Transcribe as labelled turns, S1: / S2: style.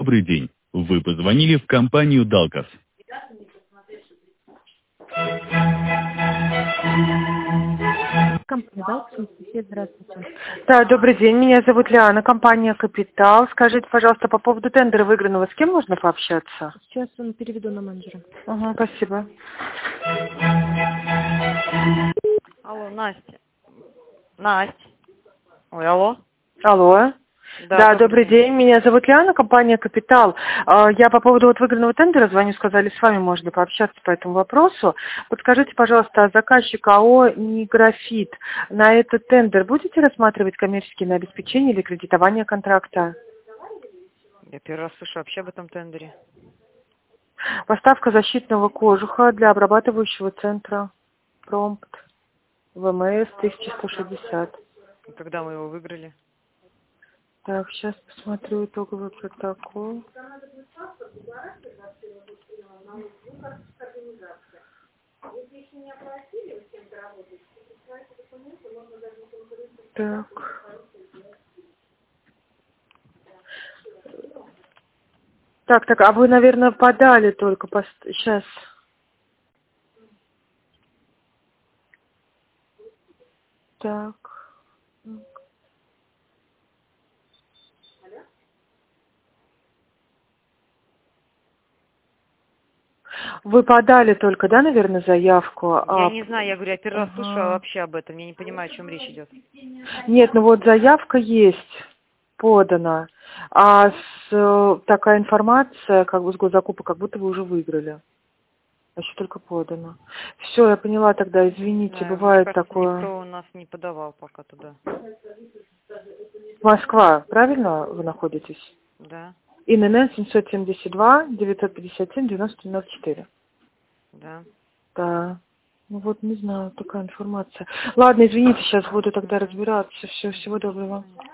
S1: Добрый день. Вы позвонили в компанию Далкос.
S2: Компания Далкос, Анастасия, здравствуйте.
S3: Да, добрый день. Меня зовут Лиана, компания «Капитал». Скажите, пожалуйста, по поводу тендера выигранного, с кем можно пообщаться?
S2: Сейчас он переведу на менеджера.
S3: Ага, спасибо.
S4: Алло, Настя. Настя. Ой, алло.
S3: Алло. Да, добрый день. Меня зовут Лиана, компания «Капитал». Я по поводу выигранного тендера звоню, сказали, с вами можно пообщаться по этому вопросу. Подскажите, пожалуйста, заказчик АО «Неграфит». На этот тендер будете рассматривать коммерческие обеспечения или кредитование контракта?
S4: Я первый раз слышу вообще об этом тендере.
S3: Поставка защитного кожуха для обрабатывающего центра «Промпт». ВМС 1160.
S4: И когда мы его выиграли?
S3: Так, сейчас посмотрю итоговый протокол. Так. Так, а вы, наверное, подали только сейчас. Так. Вы подали только, да, наверное, заявку?
S4: Я не знаю, я говорю, я первый раз слышу вообще об этом. Я не понимаю, о чем речь идет.
S3: Нет, ну вот заявка есть, подана. Такая информация, как бы с госзакупа, как будто вы уже выиграли. А еще только подано. Все, я поняла тогда, извините,
S4: Да,
S3: бывает
S4: мне кажется,
S3: такое.
S4: никто у нас не подавал пока туда.
S3: Москва, правильно вы находитесь?
S4: Да.
S3: ИНН 772 957 9004.
S4: Да.
S3: Да. Ну вот, не знаю, такая информация. Ладно, извините, сейчас буду тогда разбираться. Всего доброго.